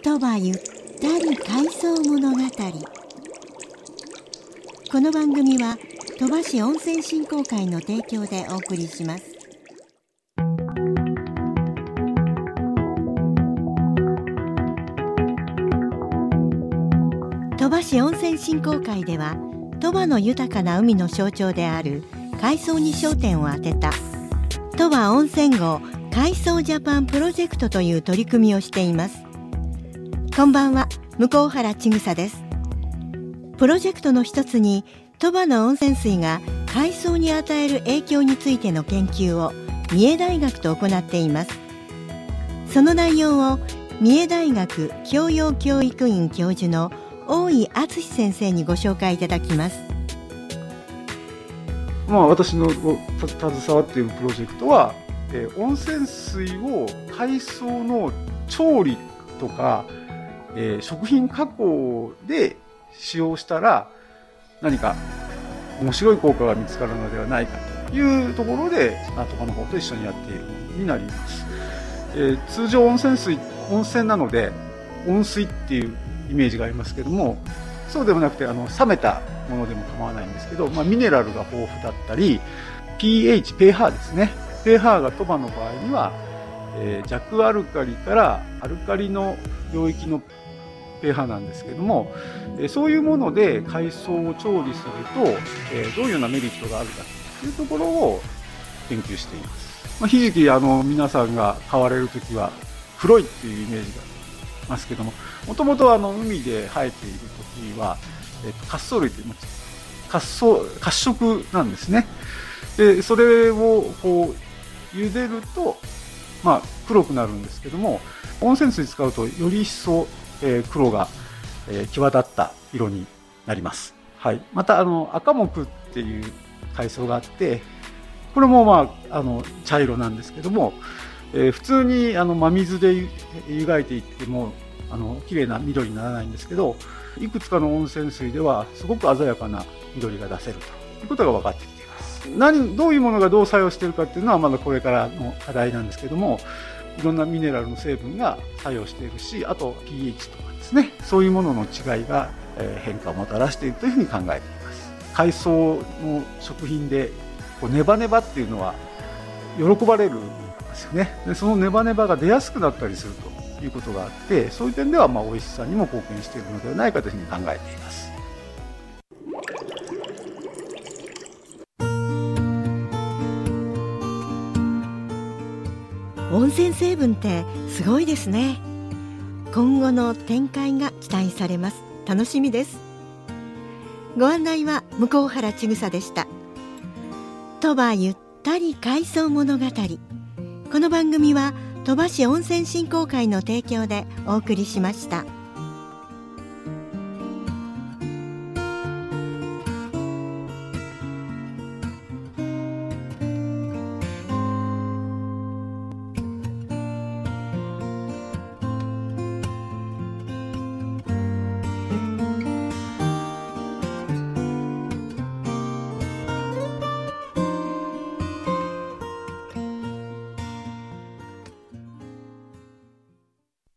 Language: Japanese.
鳥羽ゆったり回想物語。この番組は鳥羽市温泉振興会の提供でお送りします。鳥羽市温泉振興会では、鳥羽の豊かな海の象徴である海藻に焦点を当てた鳥羽温泉号海藻ジャパンプロジェクトという取り組みをしています。こんばんは、向原千草です。プロジェクトの一つに、鳥羽の温泉水が海藻に与える影響についての研究を三重大学と行っています。その内容を三重大学教養教育院教授の大井敦先生にご紹介いただきます。 私の携わっているプロジェクトは、温泉水を海藻の調理とか、食品加工で使用したら何か面白い効果が見つかるのではないかというところで鳥羽の方と一緒にやっているものになります。通常温泉なので温水っていうイメージがありますけども、そうでもなくて冷めたものでも構わないんですけど、ミネラルが豊富だったり pH ですね、 pH が鳥羽の場合には、弱アルカリからアルカリの領域のpH なんですけども、そういうもので海藻を調理すると、どういうようなメリットがあるかというところを研究しています。ひじき皆さんが買われるときは黒いっていうイメージがありますけども、もともと海で生えているときは褐藻類という褐色なんですね。でそれを茹でると、黒くなるんですけども、温泉水使うとより一層、黒が、際立った色になります。はい、また赤木っていう海藻があって、これも茶色なんですけども、普通に真水で湯がいていっても綺麗な緑にならないんですけど、いくつかの温泉水ではすごく鮮やかな緑が出せるということが分かってきています。どういうものがどう作用しているかっていうのはまだこれからの課題なんですけども、いろんなミネラルの成分が作用しているし、あと pH とかですね、そういうものの違いが変化をもたらしているというふうに考えています。海藻の食品でネバネバっていうのは喜ばれるんですよね。でそのネバネバが出やすくなったりするということがあって、そういう点では美味しさにも貢献しているのではないかというふうに考えています。 温泉成分ってすごいですね。今後の展開が期待されます。楽しみです。ご案内は向原千草でした。鳥羽ゆったり海藻物語。この番組は鳥羽市温泉振興会の提供でお送りしました。